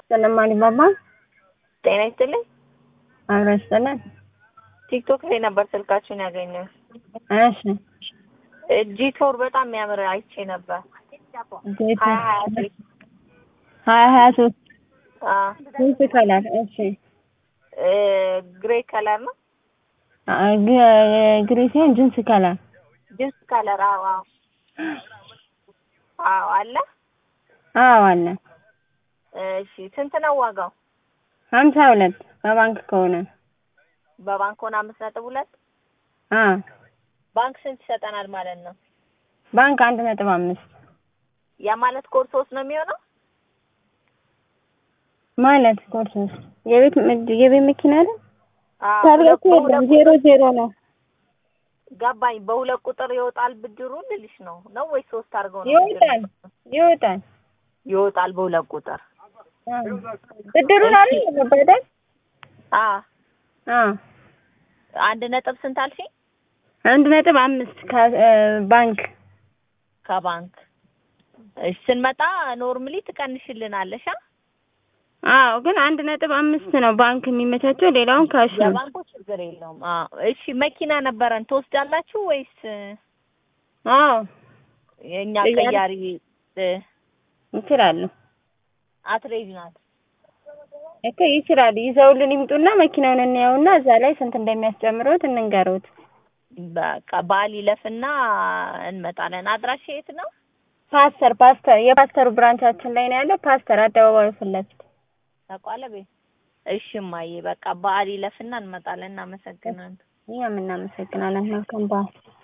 ስለማን ባባ ጤና ይስጥልኝ። አብረስተናል ቲክቶክ ላይ ነበር ስልካችሁን ያገኘው። እሺ ጂቶር በጣም የሚያምር አይቼ ነበር። ጂቶር 2023 ስንት ከለር? እሺ ግሬ ከለር ነው። ግሬ ሲሆን ጅንስ ከለር አዎ አለ። አለ። እሺ ስንት ነው ዋጋው? 52 በባንክ ከሆነ በባንክ ሆነ 5.2 ባንክ ስንት ይሰጠናል ማለት ነው? ባንክ 1.5 ያ ማለት ኮርስ 3 ነው የሚሆነው ማለት ኮርስ የቤት መኪና አይደል? ታርገቱ 00 ነው። ገባኝ። በሁለት ቁጥር ይወጣል ብድሩ ልልሽ ነው ወይስ 3 አድርገው ነው? ይወጣል በሁለት ቁጥር ብድሩን አለ በደል 1 ስንት አልሽኝ? 1.5 ከባንክ እሺ ስንመጣ ኖርማሊ ትቀንሽልናለሽ? ግን 1.5 ነው ባንክ የሚመቻቸው፣ ሌላውን ካሽ ነው። ባንኩ ችግር የለውም። እሺ መኪና ነበረን ትወስዳላችሁ ወይስ? የኛ ቀያሪ ይችላሉ። አትሬጅ ናት እኮ ይችላሉ። ይዘውልን ይምጡና መኪናውን እንያውና እዛ ላይ ስንት እንደሚያስጨምሩት እንንገሩት። በቃ ባሊ ለፍና እንመጣለን። አድራሻ የት ነው? ፓስተር የፓስተሩ ብራንቻችን ላይ ነው ያለው። ፓስተር አደባባዩ ፊት ለፊት ተቋለበ። እሺ ማዬ በቃ ባሊ ለፍና እንመጣለን። እናመሰግናለን። እኛም እናመሰግናለን። መልካም በዓል።